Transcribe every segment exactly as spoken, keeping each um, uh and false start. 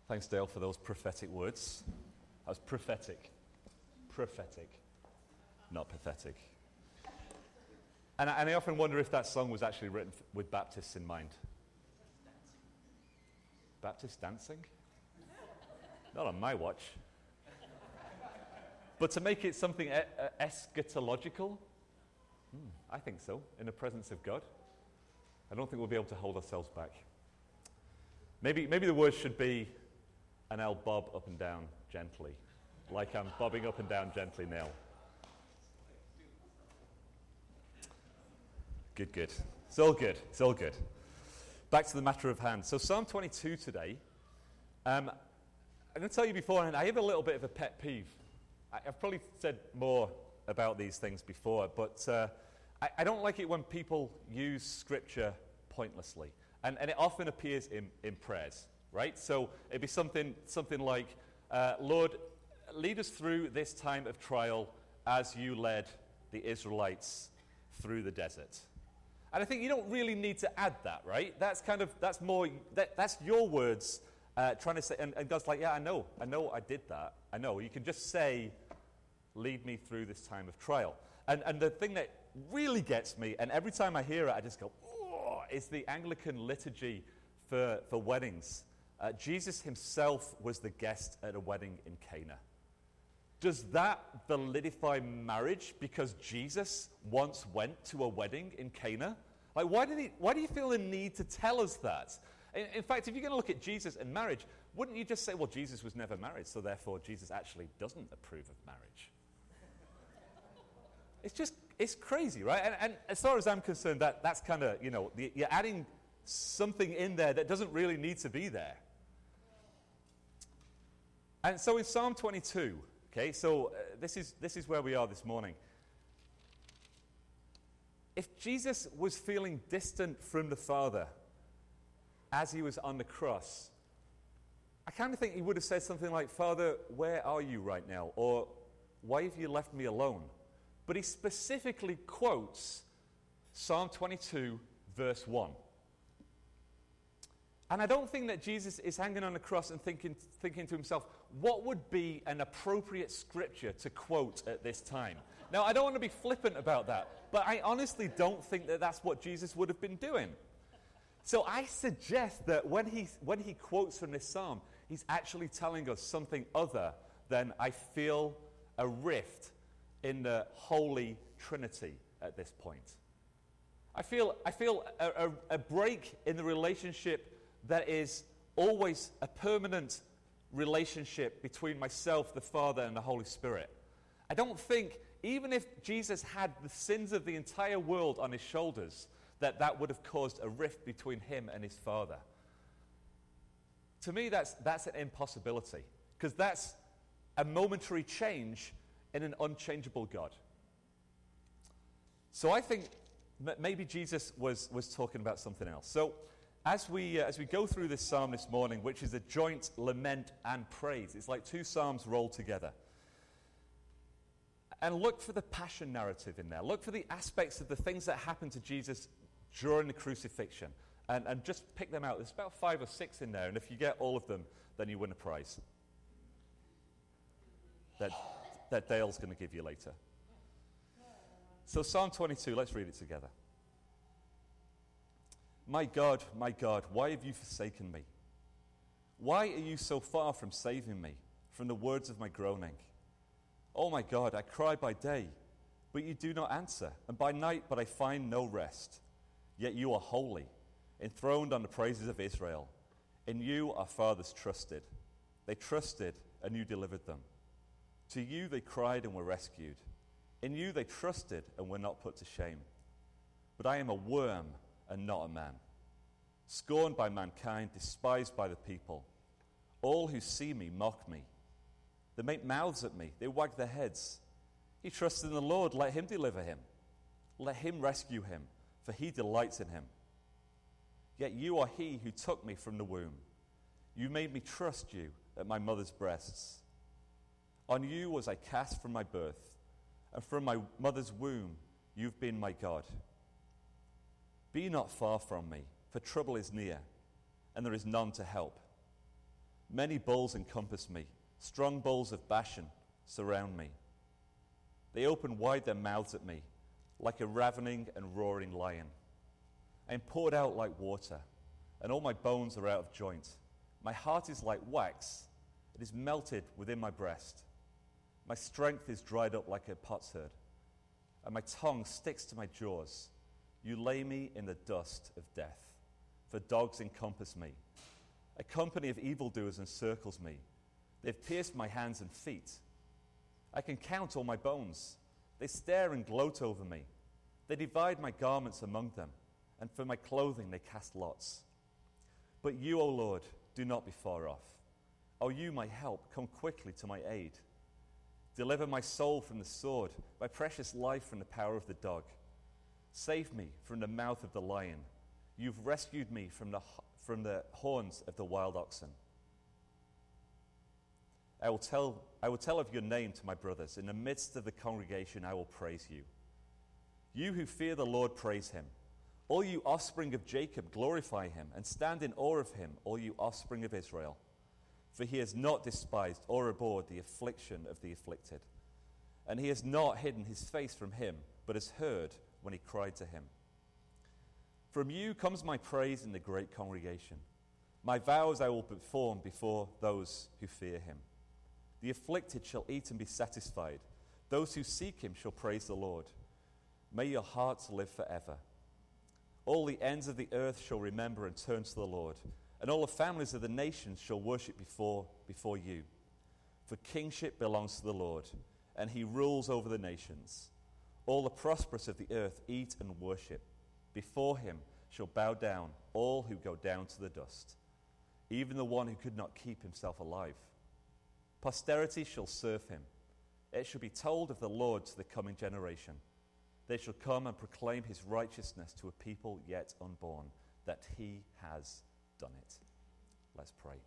Thanks, Dale, for those prophetic words. That was prophetic. Prophetic. Not pathetic. And I, and I often wonder if that song was actually written f- with Baptists in mind. Baptist dancing? Not on my watch. But to make it something e- uh, eschatological, hmm, I think so, in the presence of God. I don't think we'll be able to hold ourselves back. Maybe, maybe the words should be, and I'll bob up and down gently, like I'm bobbing up and down gently now. Good, good. It's all good. It's all good. Back to the matter of hand. So Psalm twenty-two today. Um, I'm going to tell you beforehand, I have a little bit of a pet peeve. I, I've probably said more about these things before, but uh, I, I don't like it when people use Scripture pointlessly. And, and it often appears in, in prayers, right? So it'd be something, something like, uh, Lord, lead us through this time of trial as you led the Israelites through the desert. And I think you don't really need to add that, right? That's kind of, that's more, that, that's your words uh, trying to say, and, and God's like, yeah, I know, I know I did that. I know. You can just say, lead me through this time of trial. And, and the thing that really gets me, and every time I hear it, I just go, oh, is the Anglican liturgy for, for weddings. Uh, Jesus himself was the guest at a wedding in Cana. Does that validify marriage because Jesus once went to a wedding in Cana? Like, why did he? Why do you feel the need to tell us that? In, in fact, if you're going to look at Jesus and marriage, wouldn't you just say, well, Jesus was never married, so therefore Jesus actually doesn't approve of marriage? It's just, it's crazy, right? And, and as far as I'm concerned, that, that's kind of, you know, the, you're adding something in there that doesn't really need to be there. And so in Psalm twenty-two, okay, so uh, this is this is where we are this morning. If Jesus was feeling distant from the Father as he was on the cross, I kind of think he would have said something like, Father, where are you right now? Or, why have you left me alone? But he specifically quotes Psalm twenty-two, verse one. And I don't think that Jesus is hanging on the cross and thinking, thinking to himself, what would be an appropriate scripture to quote at this time? Now, I don't want to be flippant about that, but I honestly don't think that that's what Jesus would have been doing. So I suggest that when he, when he quotes from this psalm, he's actually telling us something other than I feel a rift in the Holy Trinity at this point. I feel, I feel a, a, a break in the relationship that is always a permanent relationship between myself, the Father, and the Holy Spirit. I don't think, even if Jesus had the sins of the entire world on his shoulders, that that would have caused a rift between him and his Father. To me, that's, that's an impossibility, because that's a momentary change in an unchangeable God. So I think that maybe Jesus was, was talking about something else. So As we, uh, as we go through this psalm this morning, which is a joint lament and praise, it's like two psalms rolled together. And look for the passion narrative in there. Look for the aspects of the things that happened to Jesus during the crucifixion. And, and just pick them out. There's about five or six in there, and if you get all of them, then you win a prize. That, that Dale's going to give you later. So Psalm twenty-two, let's read it together. My God, my God, why have you forsaken me? Why are you so far from saving me, from the words of my groaning? Oh my God, I cry by day, but you do not answer, and by night, but I find no rest. Yet you are holy, enthroned on the praises of Israel. In you our fathers trusted. They trusted, and you delivered them. To you they cried and were rescued. In you they trusted and were not put to shame. But I am a worm and not a man, scorned by mankind, despised by the people. All who see me mock me. They make mouths at me. They wag their heads. He trusts in the Lord. Let him deliver him. Let him rescue him, for he delights in him. Yet you are he who took me from the womb. You made me trust you at my mother's breasts. On you was I cast from my birth, and from my mother's womb you've been my God. Be not far from me, for trouble is near, and there is none to help. Many bulls encompass me. Strong bulls of Bashan surround me. They open wide their mouths at me, like a ravening and roaring lion. I am poured out like water, and all my bones are out of joint. My heart is like wax. It is melted within my breast. My strength is dried up like a potsherd, and my tongue sticks to my jaws. You lay me in the dust of death, for dogs encompass me. A company of evildoers encircles me. They've pierced my hands and feet. I can count all my bones. They stare and gloat over me. They divide my garments among them, and for my clothing they cast lots. But you, O Lord, do not be far off. O you, my help, come quickly to my aid. Deliver my soul from the sword, my precious life from the power of the dog. Save me from the mouth of the lion. You've rescued me from the, from the horns of the wild oxen. I will tell, I will tell of your name to my brothers. In the midst of the congregation, I will praise you. You who fear the Lord, praise him. All you offspring of Jacob, glorify him, and stand in awe of him, all you offspring of Israel. For he has not despised or abhorred the affliction of the afflicted. And he has not hidden his face from him, but has heard when he cried to him. From you comes my praise in the great congregation. My vows I will perform before those who fear him. The afflicted shall eat and be satisfied. Those who seek him shall praise the Lord. May your hearts live forever. All the ends of the earth shall remember and turn to the Lord, and all the families of the nations shall worship before, before you. For kingship belongs to the Lord, and he rules over the nations. All the prosperous of the earth eat and worship. Before him shall bow down all who go down to the dust, even the one who could not keep himself alive. Posterity shall serve him. It shall be told of the Lord to the coming generation. They shall come and proclaim his righteousness to a people yet unborn, that he has done it. Let's pray.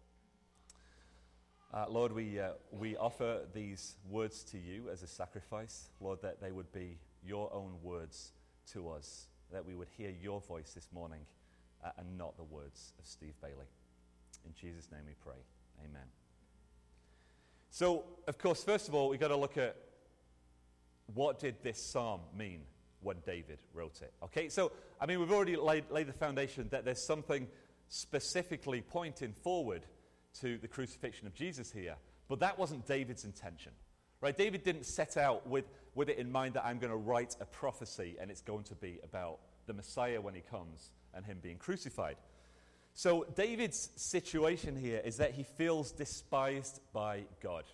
Uh, Lord, we, uh, we offer these words to you as a sacrifice. Lord, that they would be your own words to us, that we would hear your voice this morning uh, and not the words of Steve Bailey. In Jesus' name we pray. Amen. So, of course, first of all, we've got to look at what did this psalm mean when David wrote it. Okay, so, I mean, we've already laid, laid the foundation that there's something specifically pointing forward to the crucifixion of Jesus here, but that wasn't David's intention, right? David didn't set out with, with it in mind that I'm going to write a prophecy and it's going to be about the Messiah when he comes and him being crucified. So David's situation here is that he feels despised by God.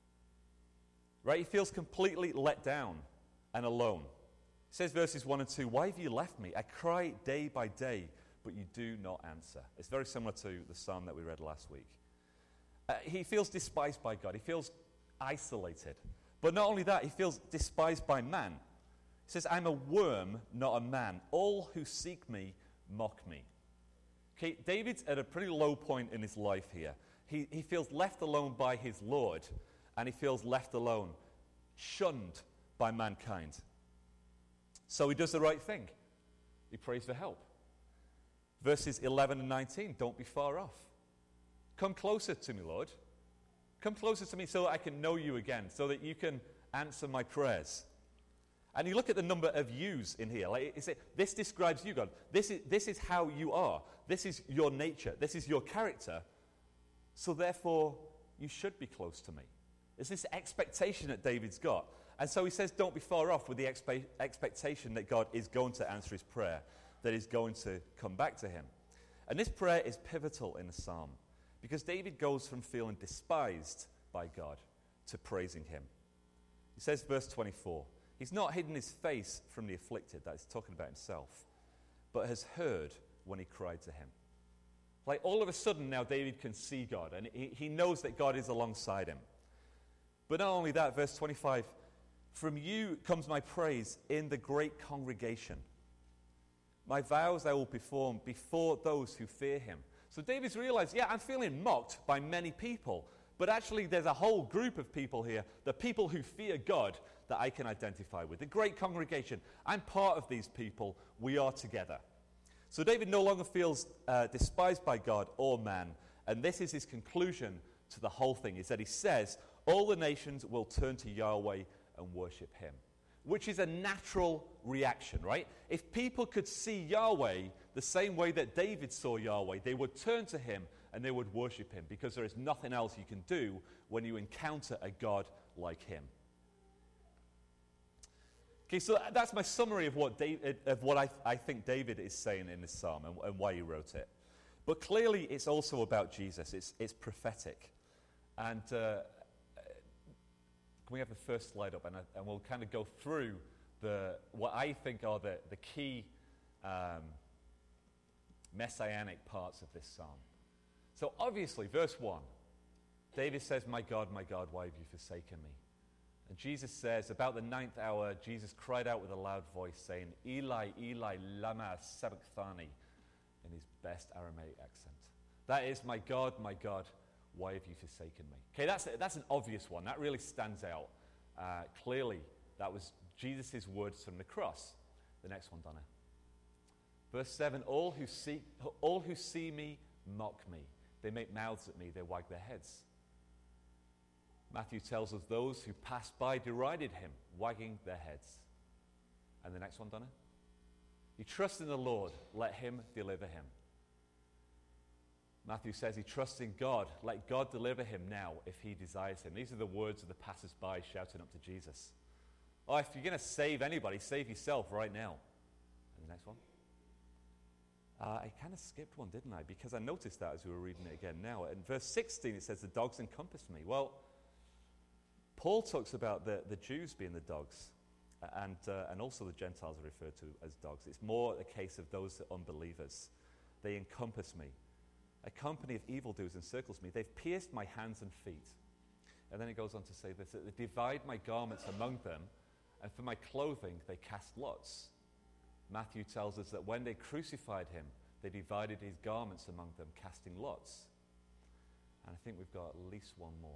Right? He feels completely let down and alone. It says verses one and two, "Why have you left me? I cry day by day, but you do not answer." It's very similar to the psalm that we read last week. Uh, he feels despised by God. He feels isolated. But not only that, he feels despised by man. He says, "I'm a worm, not a man. All who seek me mock me." Okay, David's at a pretty low point in his life here. He, he feels left alone by his Lord, and he feels left alone, shunned by mankind. So he does the right thing. He prays for help. Verses eleven and nineteen, "Don't be far off. Come closer to me, Lord. Come closer to me so that I can know you again, so that you can answer my prayers." And you look at the number of yous in here. Like, is it, this describes you, God. This is, this is how you are. This is your nature. This is your character. So therefore, you should be close to me. It's this expectation that David's got. And so he says, don't be far off, with the expe- expectation that God is going to answer his prayer, that he's going to come back to him. And this prayer is pivotal in the psalm, because David goes from feeling despised by God to praising him. He says, verse twenty-four, "He's not hidden his face from the afflicted," that is talking about himself, "but has heard when he cried to him." Like, all of a sudden now David can see God, and he, he knows that God is alongside him. But not only that, verse twenty-five, "From you comes my praise in the great congregation. My vows I will perform before those who fear him." So David's realized, yeah, I'm feeling mocked by many people, but actually there's a whole group of people here, the people who fear God, that I can identify with. The great congregation. I'm part of these people. We are together. So David no longer feels uh, despised by God or man, And this is his conclusion to the whole thing, is that he says, all the nations will turn to Yahweh and worship him, which is a natural reaction, right? If people could see Yahweh the same way that David saw Yahweh, they would turn to him and they would worship him, because there is nothing else you can do when you encounter a God like him. Okay, so that's my summary of what, David, of what I, I think David is saying in this psalm and, and why he wrote it. But clearly it's also about Jesus. It's, it's prophetic. And uh, can we have the first slide up? And, I, and we'll kind of go through the what I think are the, the key um, messianic parts of this psalm. So obviously, verse one, David says, my God, my God, why have you forsaken me? And Jesus says, about the ninth hour, Jesus cried out with a loud voice, saying, Eli, Eli, lama sabachthani, in his best Aramaic accent. That is, my God, my God, why have you forsaken me? Okay, that's, that's an obvious one. That really stands out. Uh, clearly, that was Jesus' words from the cross. The next one, Donna. Verse seven, all who see, all who see me mock me. They make mouths at me. They wag their heads. Matthew tells us those who passed by derided him, wagging their heads. And the next one, Donna. He trusts in the Lord. Let him deliver him. Matthew says he trusts in God. Let God deliver him now if he desires him. These are the words of the passers-by shouting up to Jesus. Oh, if you're going to save anybody, save yourself right now. And the next one. Uh, I kind of skipped one, didn't I? Because I noticed that as we were reading it again now. In verse sixteen, it says, the dogs encompassed me. Well, Paul talks about the, the Jews being the dogs, and, uh, and also the Gentiles are referred to as dogs. It's more a case of those that are unbelievers. They encompass me. A company of evildoers encircles me. They've pierced my hands and feet. And then it goes on to say this, that they divide my garments among them, and for my clothing they cast lots. Matthew tells us that when they crucified him, they divided his garments among them, casting lots. And I think we've got at least one more.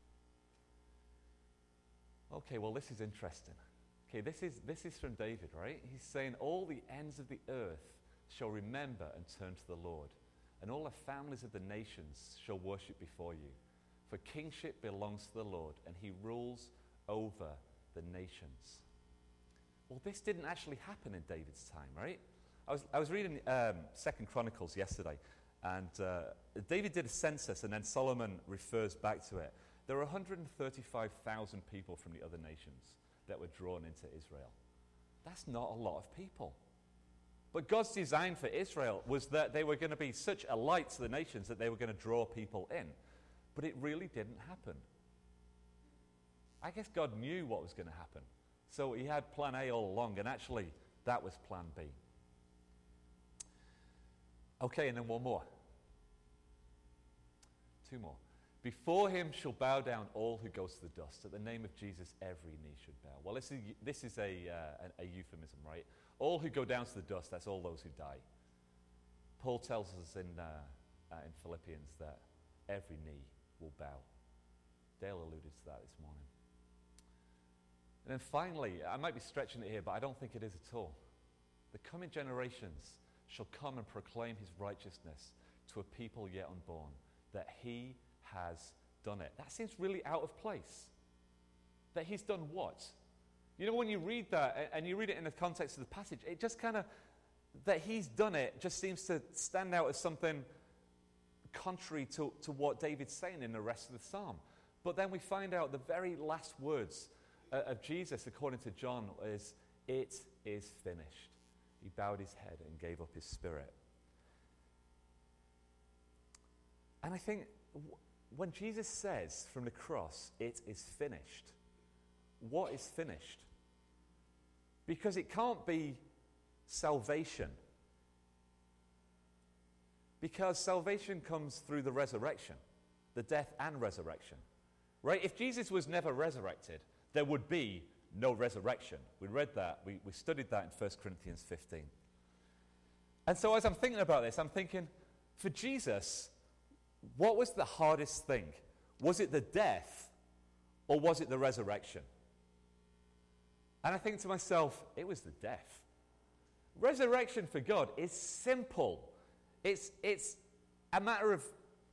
Okay, well, this is interesting. Okay, this is, this is from David, right? He's saying, all the ends of the earth shall remember and turn to the Lord, and all the families of the nations shall worship before you. For kingship belongs to the Lord, and he rules over the nations. Well, this didn't actually happen in David's time, right? I was, I was reading um, Second Chronicles yesterday, and uh, David did a census, and then Solomon refers back to it. There were one hundred thirty-five thousand people from the other nations that were drawn into Israel. That's not a lot of people. But God's design for Israel was that they were going to be such a light to the nations that they were going to draw people in. But it really didn't happen. I guess God knew what was going to happen. So he had plan A all along, and actually that was plan B. Okay, and then one more. Two more. Before him shall bow down all who go to the dust. At the name of Jesus, every knee should bow. Well, this is, this is a, uh, a, a euphemism, right? All who go down to the dust, that's all those who die. Paul tells us in, uh, uh, in Philippians that every knee will bow. Dale alluded to that this morning. And then finally, I might be stretching it here, but I don't think it is at all. The coming generations shall come and proclaim his righteousness to a people yet unborn, that he has done it. That seems really out of place. That he's done what? You know, when you read that, and you read it in the context of the passage, it just kind of, that he's done it just seems to stand out as something contrary to, to what David's saying in the rest of the psalm. But then we find out the very last words uh, of Jesus, according to John, is, it is finished. He bowed his head and gave up his spirit. And I think w- when Jesus says from the cross, it is finished, what is finished? Because it can't be salvation. Because salvation comes through the resurrection, the death and resurrection. Right? If Jesus was never resurrected, there would be no resurrection. We read that, we, we studied that in First Corinthians fifteen. And so as I'm thinking about this, I'm thinking, for Jesus, what was the hardest thing? Was it the death or was it the resurrection? And I think to myself, it was the death. Resurrection for God is simple. It's, it's a matter of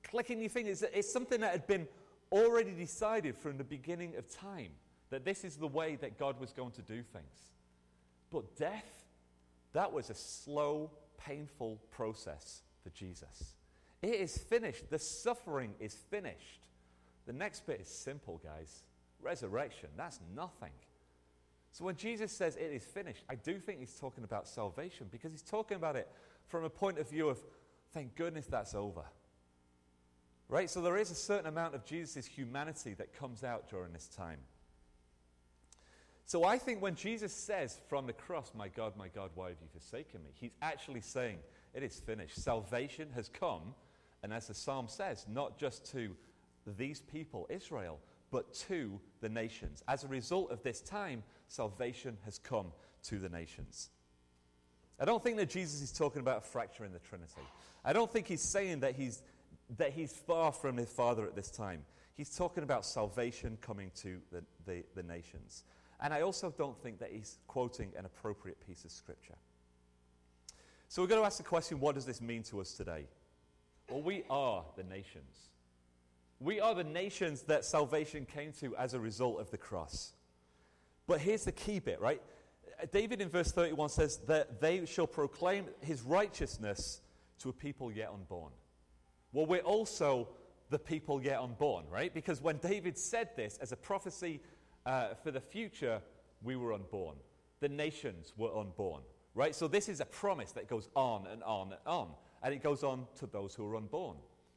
clicking your fingers. It's something that had been already decided from the beginning of time, that this is the way that God was going to do things. But death, that was a slow, painful process for Jesus. It is finished. The suffering is finished. The next bit is simple, guys. Resurrection, that's nothing. So when Jesus says it is finished, I do think he's talking about salvation, because he's talking about it from a point of view of, thank goodness that's over. Right? So there is a certain amount of Jesus' humanity that comes out during this time. So I think when Jesus says from the cross, my God, my God, why have you forsaken me? He's actually saying it is finished. Salvation has come, and as the psalm says, not just to these people, Israel, but to the nations. As a result of this time, salvation has come to the nations. I don't think that Jesus is talking about a fracture in the Trinity. I don't think he's saying that he's that he's far from his Father at this time. He's talking about salvation coming to the, the, the nations. And I also don't think that he's quoting an appropriate piece of Scripture. So we're going to ask the question, what does this mean to us today? Well, we are the nations. We are the nations that salvation came to as a result of the cross. But here's the key bit, right? David in verse thirty-one says that they shall proclaim his righteousness to a people yet unborn. Well, we're also the people yet unborn, right? Because when David said this as a prophecy uh, for the future, we were unborn. The nations were unborn, right? So this is a promise that goes on and on and on. And it goes on to those who are unborn.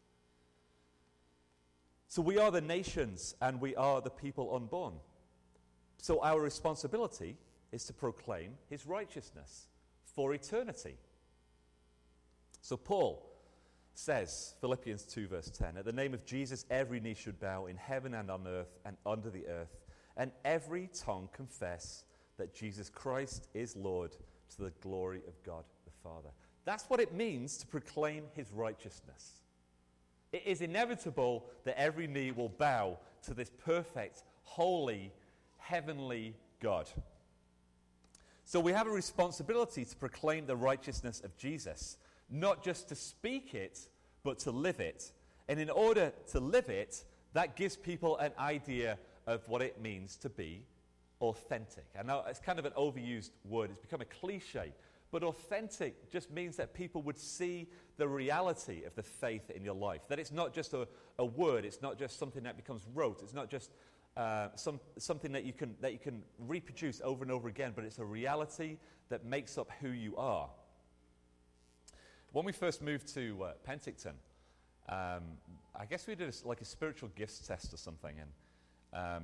So we are the nations and we are the people unborn. So our responsibility is to proclaim his righteousness for eternity. So Paul says, Philippians two verse ten, at the name of Jesus every knee should bow in heaven and on earth and under the earth, and every tongue confess that Jesus Christ is Lord, to the glory of God the Father. That's what it means to proclaim his righteousness. It is inevitable that every knee will bow to this perfect, holy, heavenly God. So we have a responsibility to proclaim the righteousness of Jesus, not just to speak it, but to live it. And in order to live it, that gives people an idea of what it means to be authentic. I know it's kind of an overused word. It's become a cliche. But authentic just means that people would see the reality of the faith in your life. That it's not just a, a word. It's not just something that becomes rote. It's not just uh, some, something that you can that you can reproduce over and over again. But it's a reality that makes up who you are. When we first moved to uh, Penticton, um, I guess we did a, like a spiritual gifts test or something. And um,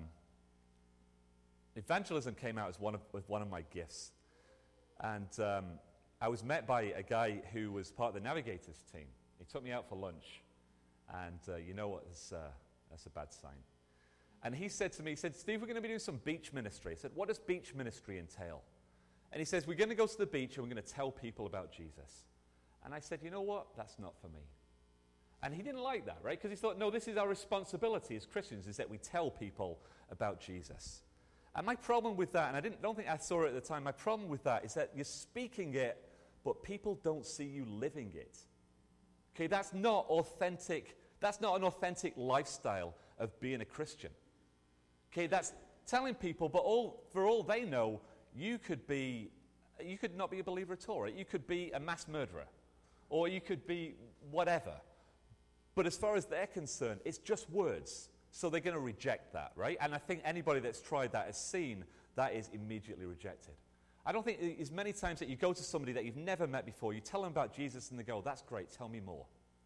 evangelism came out as one of, with one of my gifts. And um, I was met by a guy who was part of the Navigators team. He took me out for lunch. And uh, you know what? That's, uh, that's a bad sign. And he said to me, he said, Steve, we're going to be doing some beach ministry. I said, what does beach ministry entail? And he says, we're going to go to the beach and we're going to tell people about Jesus. And I said, you know what? That's not for me. And he didn't like that, right? Because he thought, no, this is our responsibility as Christians, is that we tell people about Jesus. And my problem with that, and I didn't, don't think I saw it at the time, my problem with that is that you're speaking it, but people don't see you living it. Okay, that's not authentic. That's not an authentic lifestyle of being a Christian. Okay, that's telling people, but all for all they know, you could be, you could not be a believer at all, right? You could be a mass murderer, or you could be whatever. But as far as they're concerned, it's just words. So they're going to reject that, right? And I think anybody that's tried that has seen that is immediately rejected. I don't think as many times that you go to somebody that you've never met before, you tell them about Jesus and they go, that's great, tell me more.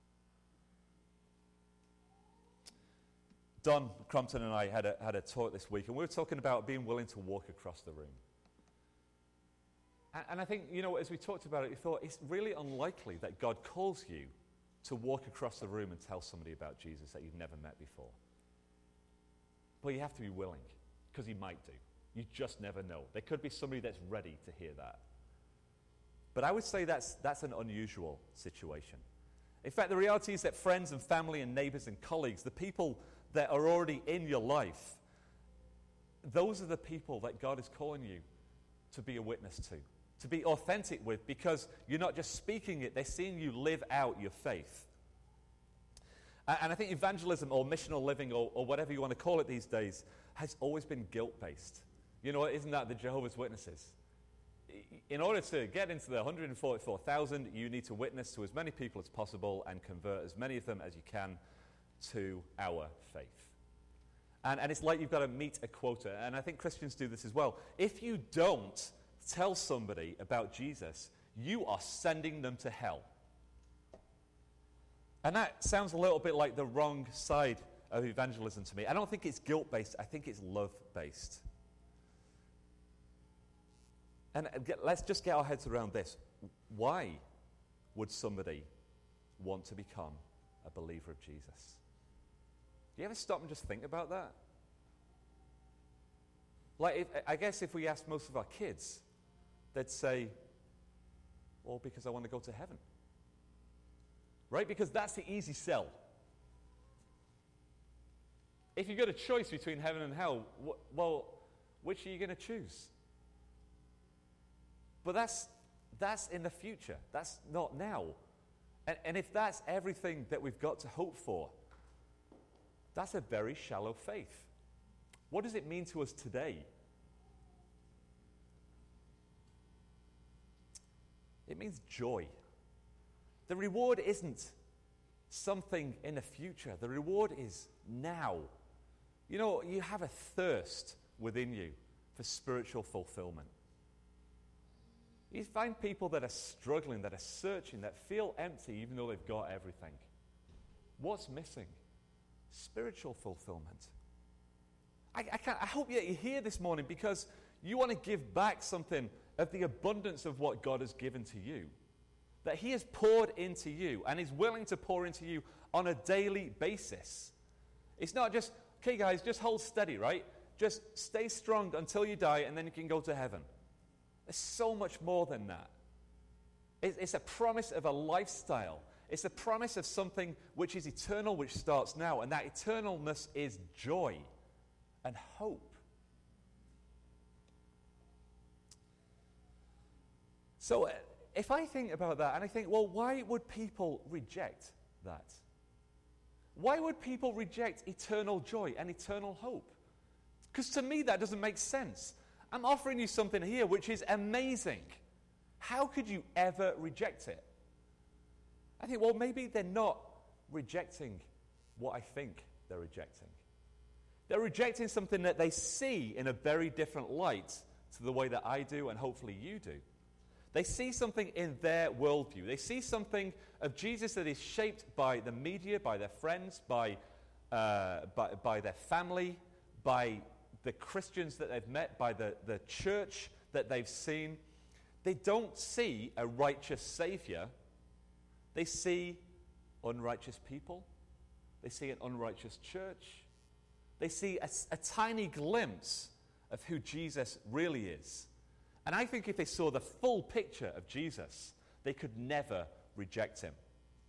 Don Crompton and I had a, had a talk this week, and we were talking about being willing to walk across the room. And, and I think, you know, as we talked about it, we thought it's really unlikely that God calls you to walk across the room and tell somebody about Jesus that you've never met before. But you have to be willing, because he might do. You just never know. There could be somebody that's ready to hear that. But I would say that's, that's an unusual situation. In fact, the reality is that friends and family and neighbors and colleagues, the people that are already in your life, those are the people that God is calling you to be a witness to, to be authentic with, because you're not just speaking it, they're seeing you live out your faith. And, and I think evangelism or missional living or, or whatever you want to call it these days has always been guilt-based. You know, isn't that the Jehovah's Witnesses? In order to get into the one hundred forty-four thousand, you need to witness to as many people as possible and convert as many of them as you can to our faith. And, and it's like you've got to meet a quota. And I think Christians do this as well. If you don't tell somebody about Jesus, you are sending them to hell. And that sounds a little bit like the wrong side of evangelism to me. I don't think it's guilt-based. I think it's love-based. And get, let's just get our heads around this. Why would somebody want to become a believer of Jesus? Do you ever stop and just think about that? Like, if, I guess if we asked most of our kids, they'd say, well, because I want to go to heaven. Right? Because that's the easy sell. If you've got a choice between heaven and hell, wh- well, which are you going to choose? But that's that's in the future. That's not now. And, and if that's everything that we've got to hope for, that's a very shallow faith. What does it mean to us today? It means joy. The reward isn't something in the future. The reward is now. You know, you have a thirst within you for spiritual fulfillment. You find people that are struggling, that are searching, that feel empty even though they've got everything. What's missing? Spiritual fulfillment. I, I, can't, I hope that you're here this morning because you want to give back something of the abundance of what God has given to you. That he has poured into you and is willing to pour into you on a daily basis. It's not just, okay guys, just hold steady, right? Just stay strong until you die and then you can go to heaven. There's so much more than that. It's a promise of a lifestyle. It's a promise of something which is eternal, which starts now. And that eternalness is joy and hope. So if I think about that and I think, well, why would people reject that? Why would people reject eternal joy and eternal hope? Because to me that doesn't make sense. I'm offering you something here which is amazing. How could you ever reject it? I think, well, maybe they're not rejecting what I think they're rejecting. They're rejecting something that they see in a very different light to the way that I do and hopefully you do. They see something in their worldview. They see something of Jesus that is shaped by the media, by their friends, by, uh, by, by their family, by the Christians that they've met, by the, the church that they've seen. They don't see a righteous Savior. They see unrighteous people. They see an unrighteous church. They see a, a tiny glimpse of who Jesus really is. And I think if they saw the full picture of Jesus, they could never reject him.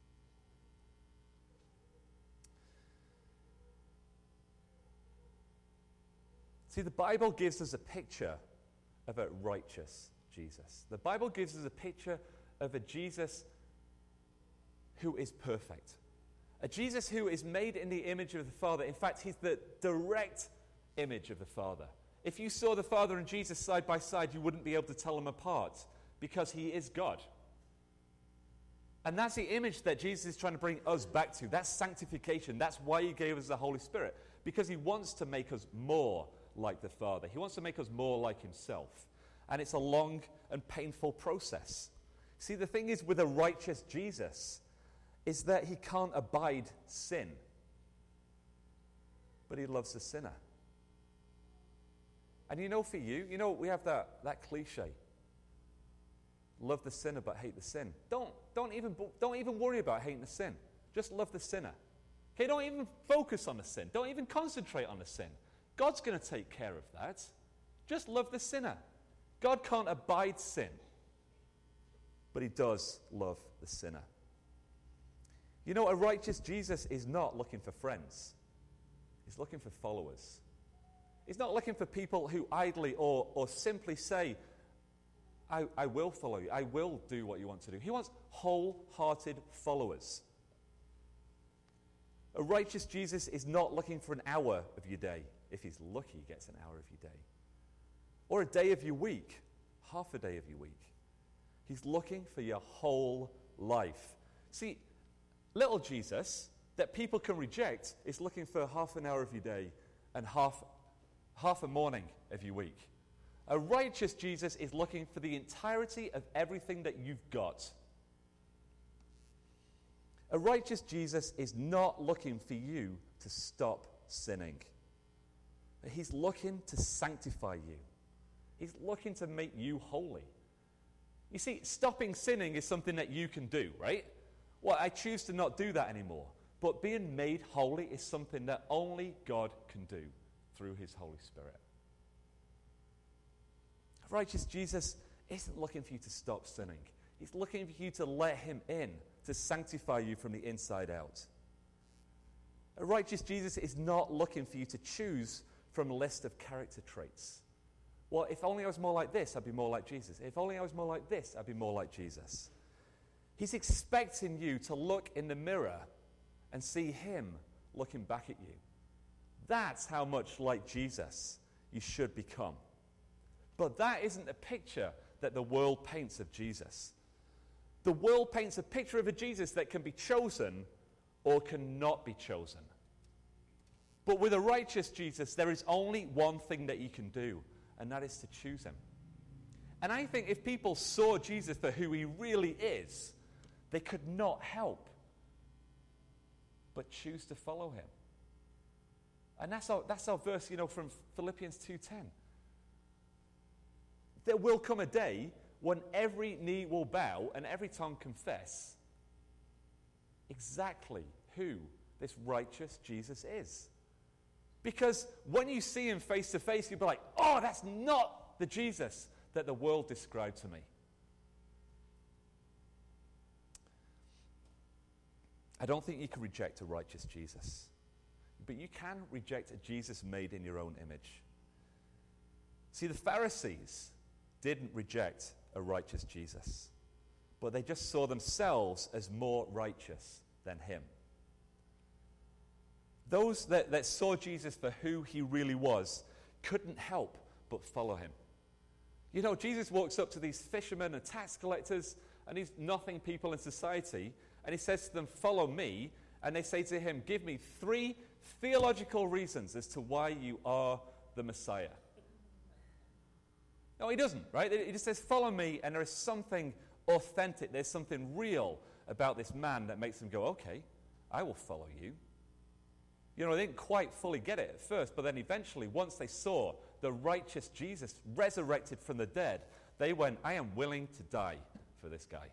See, the Bible gives us a picture of a righteous Jesus. The Bible gives us a picture of a Jesus who is perfect. A Jesus who is made in the image of the Father. In fact, he's the direct image of the Father. If you saw the Father and Jesus side by side, you wouldn't be able to tell them apart because he is God. And that's the image that Jesus is trying to bring us back to. That's sanctification. That's why he gave us the Holy Spirit. Because he wants to make us more like the Father. He wants to make us more like himself. And it's a long and painful process. See, the thing is with a righteous Jesus is that he can't abide sin. But he loves the sinner. And you know, for you, you know, we have that, that cliche. Love the sinner but hate the sin. Don't, don't, even, don't even worry about hating the sin. Just love the sinner. Okay, don't even focus on the sin. Don't even concentrate on the sin. God's going to take care of that. Just love the sinner. God can't abide sin. But he does love the sinner. You know, a righteous Jesus is not looking for friends. He's looking for followers. He's not looking for people who idly or, or simply say, I, I will follow you. I will do what you want to do. He wants wholehearted followers. A righteous Jesus is not looking for an hour of your day. If he's lucky, he gets an hour of your day. Or a day of your week, half a day of your week. He's looking for your whole life. See, little Jesus that people can reject is looking for half an hour of your day and half, half a morning of your week. A righteous Jesus is looking for the entirety of everything that you've got. A righteous Jesus is not looking for you to stop sinning. He's looking to sanctify you. He's looking to make you holy. You see, stopping sinning is something that you can do, right? Well, I choose to not do that anymore. But being made holy is something that only God can do through his Holy Spirit. A righteous Jesus isn't looking for you to stop sinning. He's looking for you to let him in, to sanctify you from the inside out. A righteous Jesus is not looking for you to choose from a list of character traits. Well, if only I was more like this, I'd be more like Jesus. If only I was more like this, I'd be more like Jesus. He's expecting you to look in the mirror and see him looking back at you. That's how much like Jesus you should become. But that isn't a picture that the world paints of Jesus. The world paints a picture of a Jesus that can be chosen or cannot be chosen. But with a righteous Jesus, there is only one thing that you can do, and that is to choose him. And I think if people saw Jesus for who he really is, they could not help but choose to follow him. And that's our, that's our verse, you know, from Philippians two ten. There will come a day when every knee will bow and every tongue confess exactly who this righteous Jesus is. Because when you see him face to face, you'll be like, oh, that's not the Jesus that the world described to me. I don't think you can reject a righteous Jesus. But you can reject a Jesus made in your own image. See, the Pharisees didn't reject a righteous Jesus, but they just saw themselves as more righteous than him. Those that, that saw Jesus for who he really was couldn't help but follow him. You know, Jesus walks up to these fishermen and tax collectors and these nothing people in society, and he says to them, follow me, and they say to him, give me three theological reasons as to why you are the Messiah. No, he doesn't, right? He just says, follow me, and there is something authentic, there's something real about this man that makes them go, okay, I will follow you. You know, they didn't quite fully get it at first, but then eventually, once they saw the righteous Jesus resurrected from the dead, they went, I am willing to die for this guy.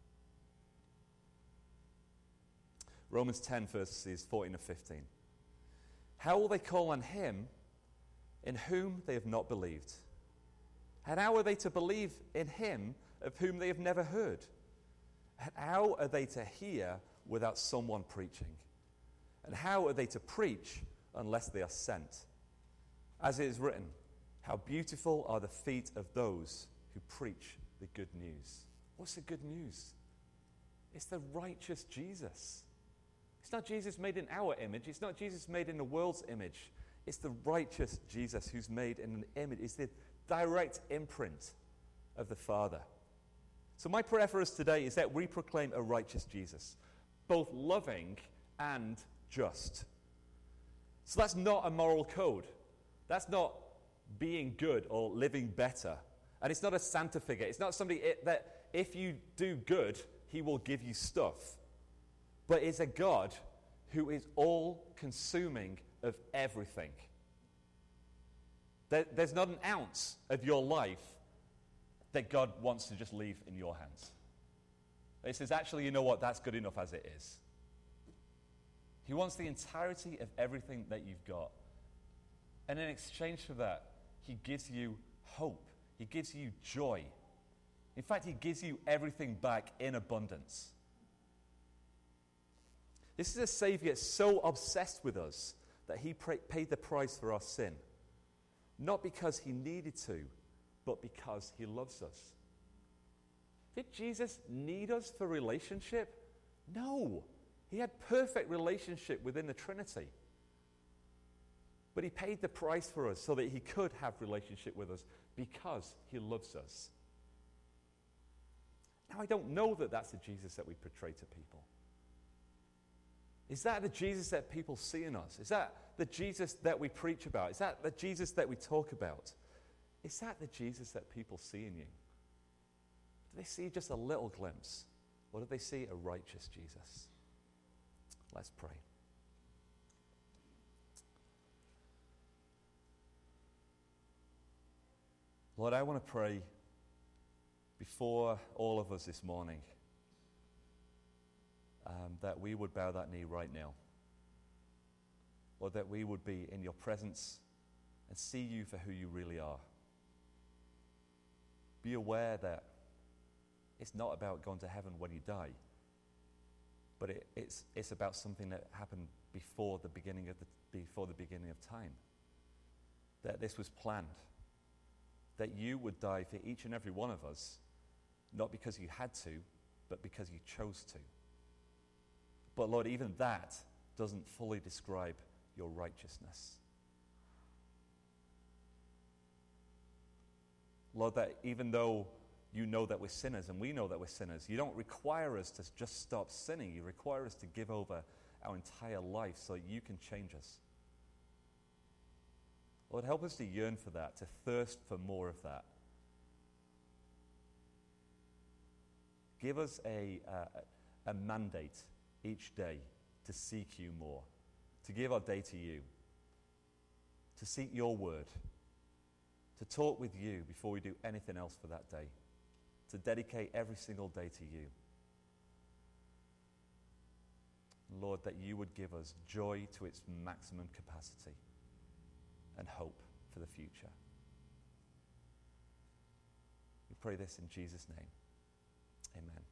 Romans ten, verses fourteen and fifteen. How will they call on him in whom they have not believed? And how are they to believe in him of whom they have never heard? And how are they to hear without someone preaching? And how are they to preach unless they are sent? As it is written, how beautiful are the feet of those who preach the good news. What's the good news? It's the righteous Jesus. It's not Jesus made in our image. It's not Jesus made in the world's image. It's the righteous Jesus who's made in an image. It's the direct imprint of the Father. So my prayer for us today is that we proclaim a righteous Jesus, both loving and just. So that's not a moral code. That's not being good or living better. And it's not a Santa figure. It's not somebody it, that if you do good, he will give you stuff. But it's a God who is all-consuming of everything. There, there's not an ounce of your life that God wants to just leave in your hands. He says, actually, you know what? That's good enough as it is. He wants the entirety of everything that you've got. And in exchange for that, he gives you hope. He gives you joy. In fact, he gives you everything back in abundance. This is a Savior so obsessed with us that he pra- paid the price for our sin. Not because he needed to, but because he loves us. Did Jesus need us for relationship? No. He had perfect relationship within the Trinity. But he paid the price for us so that he could have relationship with us because he loves us. Now, I don't know that that's the Jesus that we portray to people. Is that the Jesus that people see in us? Is that the Jesus that we preach about? Is that the Jesus that we talk about? Is that the Jesus that people see in you? Do they see just a little glimpse? Or do they see a righteous Jesus? Let's pray. Lord, I want to pray before all of us this morning um, that we would bow that knee right now. Lord, that we would be in your presence and see you for who you really are. Be aware that it's not about going to heaven when you die, but it, it's, it's about something that happened before the beginning of the, before the beginning of time. That this was planned. That you would die for each and every one of us, not because you had to, but because you chose to. But Lord, even that doesn't fully describe your righteousness. Lord, that even though you know that we're sinners and we know that we're sinners, you don't require us to just stop sinning. You require us to give over our entire life so that you can change us. Lord, help us to yearn for that, to thirst for more of that. Give us a, uh, a mandate each day to seek you more, to give our day to you, to seek your word, to talk with you before we do anything else for that day, to dedicate every single day to you. Lord, that you would give us joy to its maximum capacity and hope for the future. We pray this in Jesus' name. Amen.